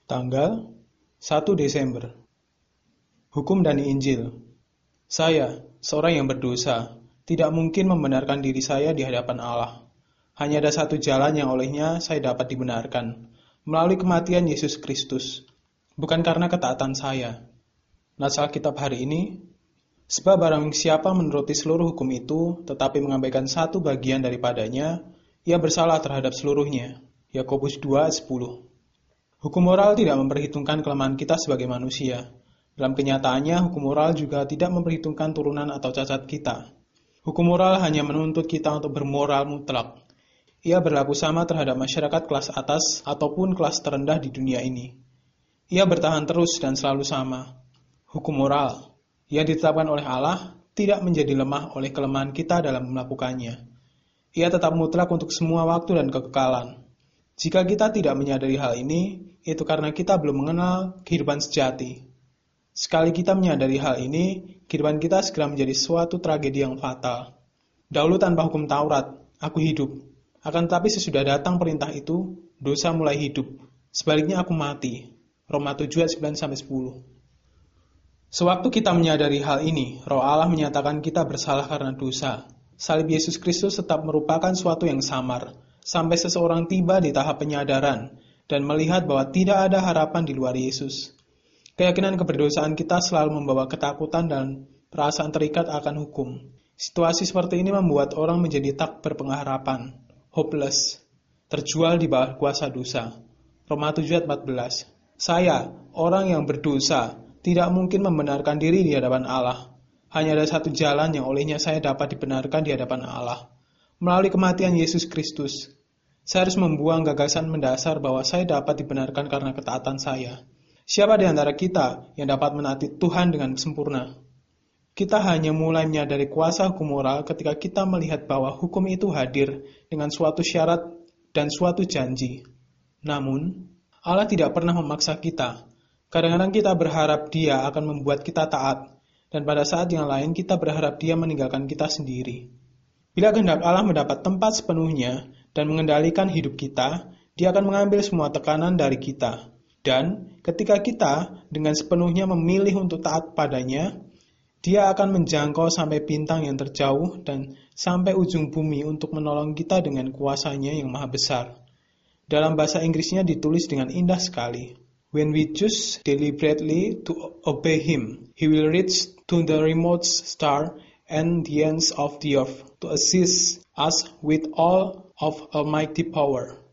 Tanggal 1 Desember. Hukum dan Injil. Saya, seorang yang berdosa, tidak mungkin membenarkan diri saya di hadapan Allah. Hanya ada satu jalan yang olehnya saya dapat dibenarkan, melalui kematian Yesus Kristus, bukan karena ketaatan saya. Nats Alkitab hari ini, sebab barang siapa menuruti seluruh hukum itu, tetapi mengabaikan satu bagian daripadanya, ia bersalah terhadap seluruhnya. Yakobus 2:10. Hukum moral tidak memperhitungkan kelemahan kita sebagai manusia. Dalam kenyataannya, hukum moral juga tidak memperhitungkan turunan atau cacat kita. Hukum moral hanya menuntut kita untuk bermoral mutlak. Ia berlaku sama terhadap masyarakat kelas atas ataupun kelas terendah di dunia ini. Ia bertahan terus dan selalu sama. Hukum moral yang ditetapkan oleh Allah tidak menjadi lemah oleh kelemahan kita dalam melakukannya. Ia tetap mutlak untuk semua waktu dan kekekalan. Jika kita tidak menyadari hal ini, itu karena kita belum mengenal kehidupan sejati. Sekali kita menyadari hal ini, kehidupan kita segera menjadi suatu tragedi yang fatal. Dahulu tanpa hukum Taurat, aku hidup. Akan tetapi sesudah datang perintah itu, dosa mulai hidup. Sebaliknya aku mati. Roma 7:9-10. Sewaktu kita menyadari hal ini, Roh Allah menyatakan kita bersalah karena dosa. Salib Yesus Kristus tetap merupakan suatu yang samar, sampai seseorang tiba di tahap penyadaran dan melihat bahwa tidak ada harapan di luar Yesus. Keyakinan keberdosaan kita selalu membawa ketakutan dan perasaan terikat akan hukum. Situasi seperti ini membuat orang menjadi tak berpengharapan, hopeless, terjual di bawah kuasa dosa. Roma 7:14. Saya, orang yang berdosa, tidak mungkin membenarkan diri di hadapan Allah. Hanya ada satu jalan yang olehnya saya dapat dibenarkan di hadapan Allah, melalui kematian Yesus Kristus. Saya harus membuang gagasan mendasar bahwa saya dapat dibenarkan karena ketaatan saya. Siapa di antara kita yang dapat menaati Tuhan dengan sempurna? Kita hanya mulai menyadari kuasa hukum moral ketika kita melihat bahwa hukum itu hadir dengan suatu syarat dan suatu janji. Namun, Allah tidak pernah memaksa kita. Kadang-kadang kita berharap Dia akan membuat kita taat, dan pada saat yang lain kita berharap Dia meninggalkan kita sendiri. Bila kehendak Allah mendapat tempat sepenuhnya dan mengendalikan hidup kita, Dia akan mengambil semua tekanan dari kita. Dan ketika kita dengan sepenuhnya memilih untuk taat padanya, Dia akan menjangkau sampai bintang yang terjauh dan sampai ujung bumi untuk menolong kita dengan kuasa-Nya yang maha besar. Dalam bahasa Inggrisnya ditulis dengan indah sekali. When we choose deliberately to obey Him, He will reach to the remote star and the ends of the earth to assist us with all of almighty power.